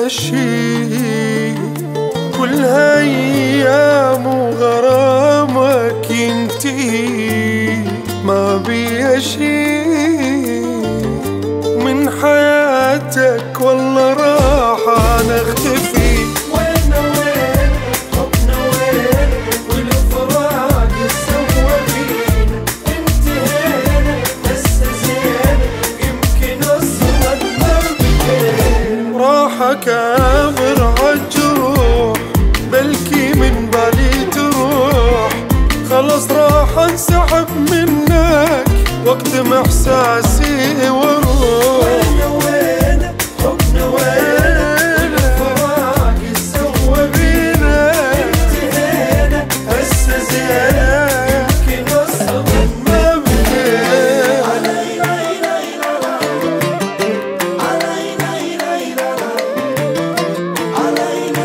شي، كلها أيام وغرامك ينتهي، ما بيا شي من حياتك والله راح أنا اختفي. ويننا وين حبنا وين والفراق سوى بينا، انتهينا هسه زين يمكن اصلا ما بقينا. راح أكابر عالجروح بلكي من بالي تروح، خلص راح انسحب منك واكتم احساسي واروح. ويننا وين حبنا وين والفراق سوى بينا، انتهينا هسه زين يمكن اصلا ما بقينا. علينا علينا علينا علينا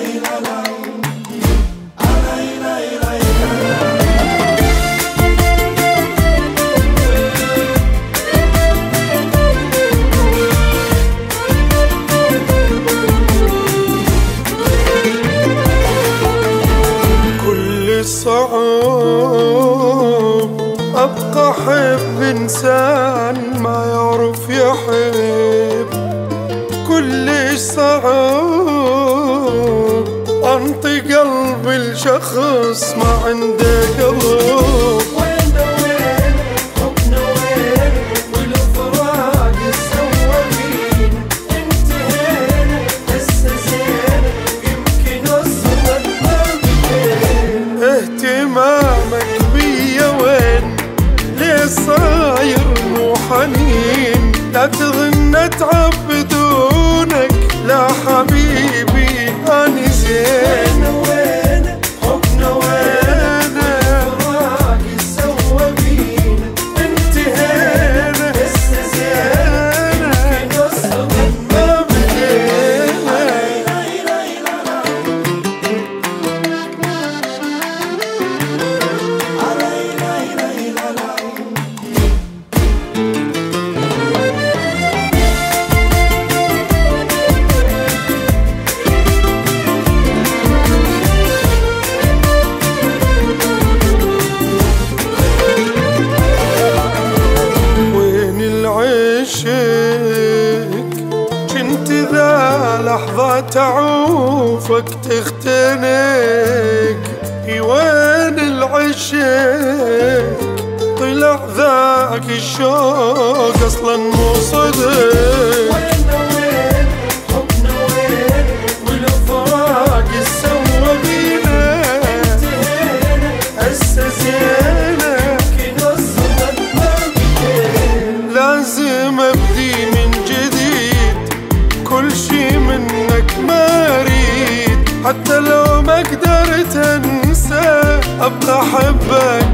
صعب أبقى أحب إنسان ما يعرف يحب، كلش صعب أنطي قلبي لشخص ما عنده قلب. ويننا وين حبنا وين والفراق سوى بينا، انتهينا هسه زين يمكن اصلا ما بقينا. اهتمامك بيا وين؟ ليه صاير مو حنين؟ لا تظن اتعب بدونك، لا حبيبي اني زين. ويننا وين حبنا وين والفراق سوى بينا، انتهينا هسه زين يمكن اصلا ما بقينا. كنت ذا لحظة تعوفك تختنق، وين العشق طلع ذاك الشوق اصلا مو صدق. ويننا وين حبنا وين والفراق سوى بينا، انتهينا هسه زين يمكن اصلا ما بقينا. لازم ابدي من جديد، كل شي منك ما اريد، حتى لو ما قدرت انسى ابقى احبك